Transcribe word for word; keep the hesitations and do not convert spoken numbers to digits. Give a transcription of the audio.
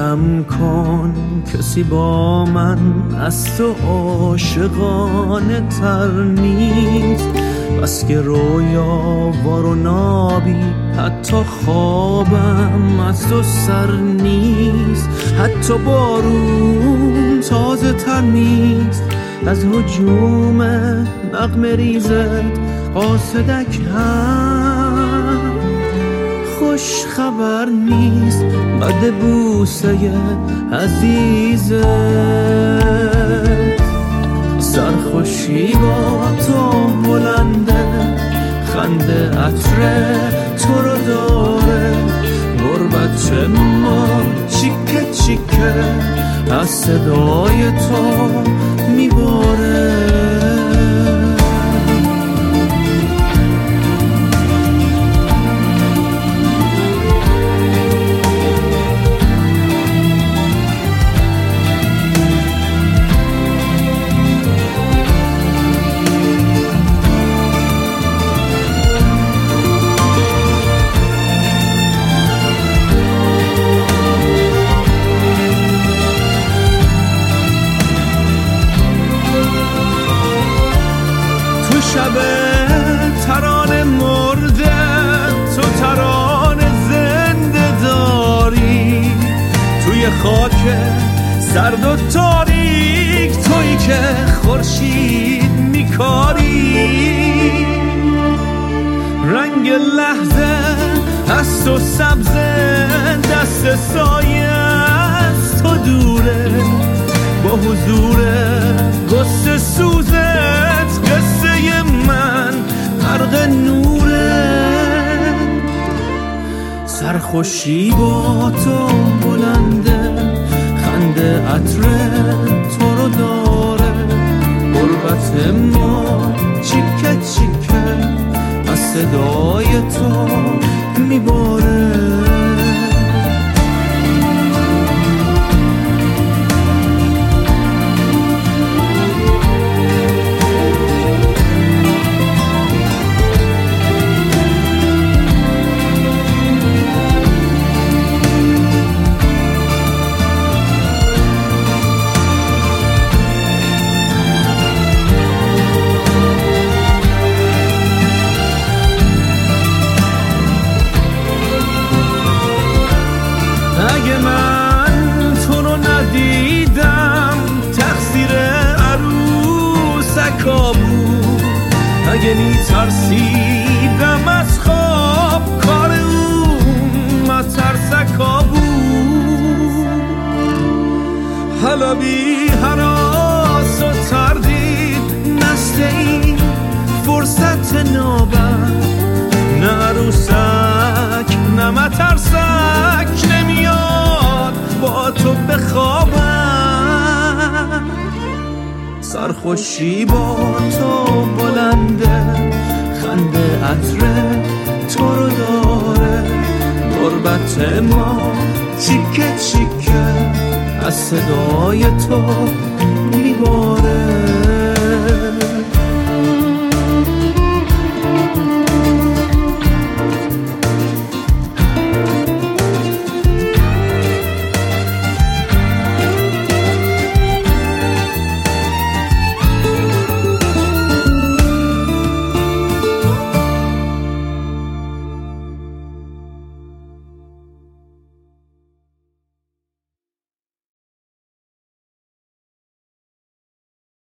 جمع کن کسی با من از تو عاشقانه تر نیست، بس که رویا وار و نابی حتی خوابم از تو سر نیست. حتی بارون تازه تر نیست از هجوم نغمه ریزت، قاصدک هم خوش خبر نیست بد بوسه عزیزت. سرخوشی با تو بلنده، خنده عطر تو رو داره، غربت ما چیکه چیکه از صدای تو میباره. شب ترانه مرده تو ترانه زنده داری، توی خاک سرد و تاریک تویی که خورشید میکاری. رنگ لحظه از تو سبزه، دست سایه از تو دوره، با حضور غصه سوزت قصه من غرق نوره. سرخوشی با تو بلنده، خنده عطر تو رو داره، غربت ما چیکه چیکه از صدای تو میباره. اگه من تو رو ندیدم تقصیر عروسکا بود، اگه میترسیدم از خواب کار اون مترسکا بود. حالا بی هراس و تردید نسته این فرصت نابد، نه عروسک نه مترسک نمیاد با تو بخوابم. سرخوشی با تو بلنده، خنده عطر تو رو داره، غربت ما چیکه چیکه از صدای تو میباره.